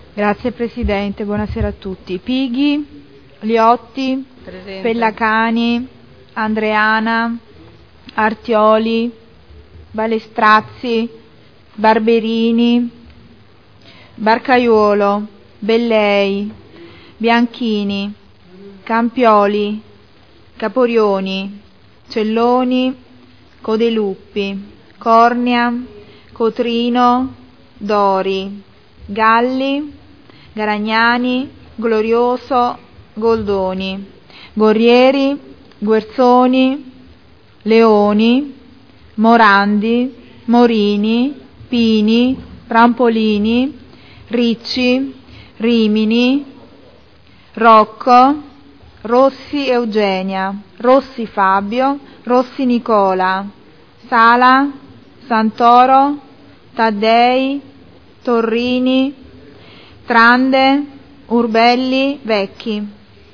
Grazie Presidente, buonasera a tutti. Pighi, Liotti, Presente. Pellacani, Andreana, Artioli, Balestrazzi, Barberini, Barcaiuolo, Bellei, Bianchini, Campioli, Caporioni, Celloni, Codeluppi, Cornia, Cotrino, Dori, Galli, Garagnani, Glorioso, Goldoni, Guerrieri, Guerzoni, Leoni, Morandi, Morini, Pini, Rampolini, Ricci, Rimini, Rocco, Rossi Eugenia, Rossi Fabio, Rossi Nicola, Sala, Santoro, Taddei, Torrini, Trande, Urbelli, Vecchi.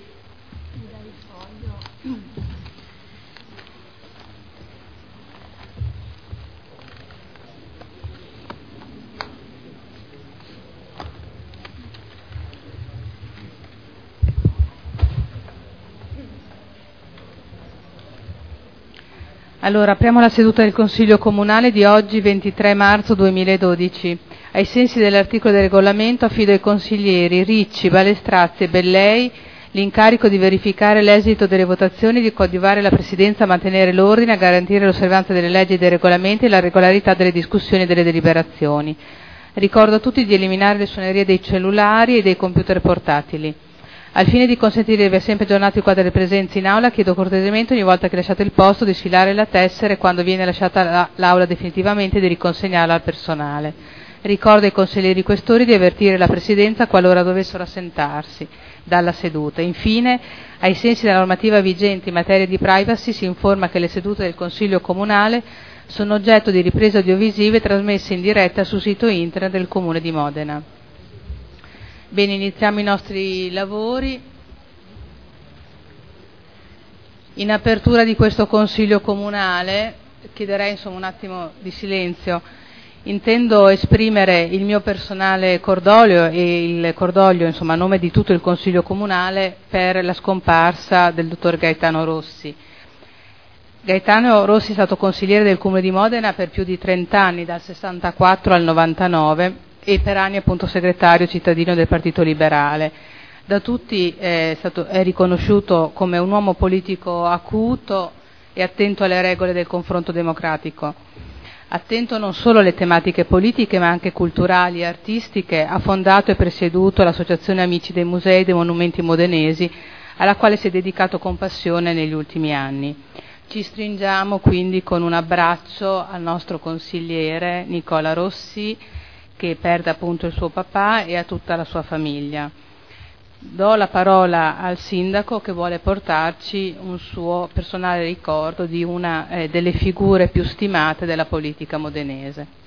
Allora, apriamo la seduta del Consiglio Comunale di oggi, 23 marzo 2012. Ai sensi dell'articolo del regolamento affido ai consiglieri Ricci, Balestrazzi e Bellei l'incarico di verificare l'esito delle votazioni, di coadiuvare la Presidenza a mantenere l'ordine, a garantire l'osservanza delle leggi e dei regolamenti e la regolarità delle discussioni e delle deliberazioni. Ricordo a tutti di eliminare le suonerie dei cellulari e dei computer portatili. Al fine di consentire di aver sempre aggiornato il quadro delle presenze in aula, chiedo cortesemente ogni volta che lasciate il posto di sfilare la tessera e quando viene lasciata l'aula definitivamente di riconsegnarla al personale. Ricordo ai consiglieri questori di avvertire la Presidenza qualora dovessero assentarsi dalla seduta. Infine, ai sensi della normativa vigente in materia di privacy, si informa che le sedute del Consiglio Comunale sono oggetto di riprese audiovisive trasmesse in diretta sul sito internet del Comune di Modena. Bene, iniziamo i nostri lavori. In apertura di questo Consiglio Comunale, chiederei un attimo di silenzio. Intendo esprimere il mio personale cordoglio e il cordoglio, a nome di tutto il Consiglio Comunale per la scomparsa del dottor Gaetano Rossi. Gaetano Rossi è stato consigliere del Comune di Modena per più di 30 anni, dal 64 al 99, e per anni appunto segretario cittadino del Partito Liberale. Da tutti è riconosciuto come un uomo politico acuto e attento alle regole del confronto democratico. Attento non solo alle tematiche politiche ma anche culturali e artistiche, ha fondato e presieduto l'Associazione Amici dei Musei e dei Monumenti Modenesi, alla quale si è dedicato con passione negli ultimi anni. Ci stringiamo quindi con un abbraccio al nostro consigliere Nicola Rossi, che perde appunto il suo papà, e a tutta la sua famiglia. Do la parola al sindaco che vuole portarci un suo personale ricordo di una delle figure più stimate della politica modenese.